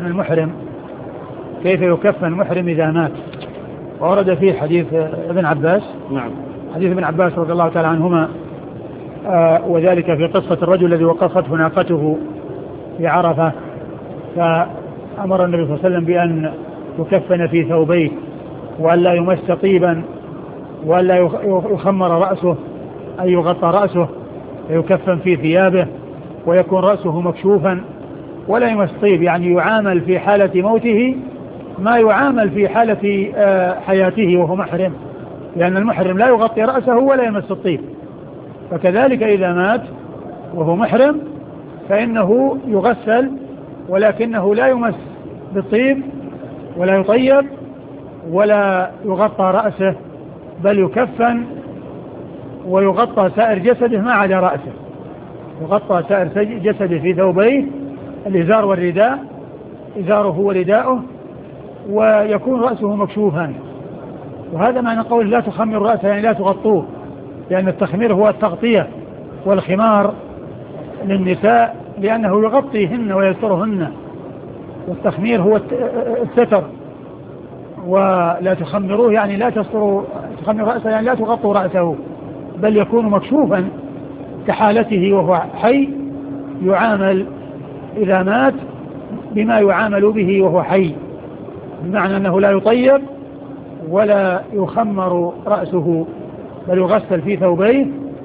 المحرم، كيف يكفن المحرم إذا مات. ورد فيه حديث ابن عباس. نعم. حديث ابن عباس رضي الله تعالى عنهما، وذلك في قصة الرجل الذي وقفته ناقته في عرفة، فأمر النبي صلى الله عليه وسلم بأن يكفن في ثوبيه، وأن لا يمس طيبا، وأن لا يخمر رأسه، أي يغطى رأسه، يكفن في ثيابه، ويكون رأسه مكشوفا، ولا يمس طيب، يعني يعامل في حالة موته ما يعامل في حالة حياته وهو محرم، لأن المحرم لا يغطي رأسه ولا يمس الطيب. فكذلك إذا مات وهو محرم فإنه يغسل، ولكنه لا يمس بالطيب ولا يطيب ولا يغطى رأسه، بل يكفن ويغطى سائر جسده ما عدا رأسه، يغطى سائر جسده في ثوبيه، الإزار والرداء، إزاره ورداؤه، ويكون رأسه مكشوفا. وهذا معنى قول لا تخمر رأسه، يعني لا تغطوه، لأن التخمير هو التغطية، والخمار للنساء لأنه يغطيهن ويسترهن، والتخمير هو الستر. ولا تخمروه يعني لا تستروا، تخمر رأسه يعني لا تغطوا رأسه، بل يكون مكشوفا كحالته وهو حي، يعامل إذا مات بما يعامل به وهو حي، بمعنى أنه لا يطيب ولا يخمر رأسه، بل يغسل في ثوبيه.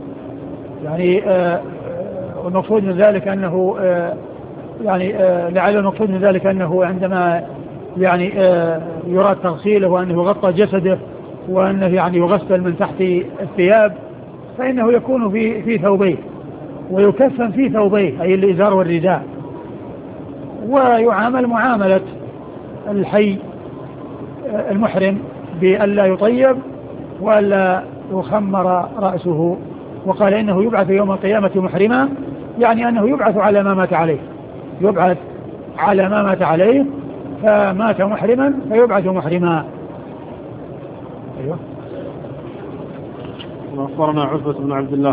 يعني والمقصود من ذلك أنه لعل المقصود من ذلك أنه عندما يعني يراد تغسيله وأنه يغطى جسده وأنه يعني يغسل من تحت الثياب، فإنه يكون في ثوبيه، ويكفن في ثوبيه أي الإزار والرداء، ويعامل معاملة الحي المحرم بألا يطيب وألا يخمر رأسه. وقال إنه يبعث يوم القيامة محرما، يعني أنه يبعث على ما مات عليه، يبعث على ما مات عليه، فمات محرما فيبعث محرما. أيوة. أخبرنا عتبة بن عبد الله